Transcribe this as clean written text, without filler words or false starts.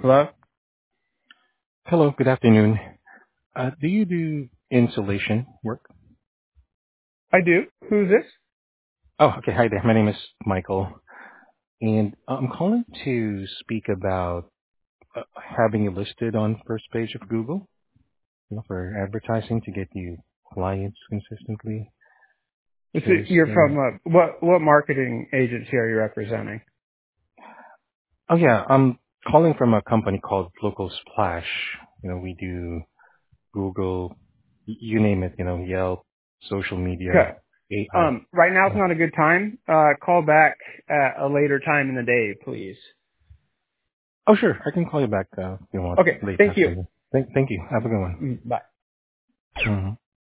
Hello? Hello, good afternoon. Do you do insulation work? I do. Who's this? Oh, okay. Hi there. My name is Michael, and I'm calling to speak about having you listed on first page of Google, for advertising to get you clients consistently. Because, You're from what marketing agency are you representing? oh yeah, I'm calling from a company called Local Splash. We do Google, you name it. Yelp, social media, Okay. AI. Right now it's not a good time. Call back at a later time in the day, please. Oh, sure. I can call you back if you want Okay. late Thank you. afternoon. Thank you. Have a good one. Bye. Mhm.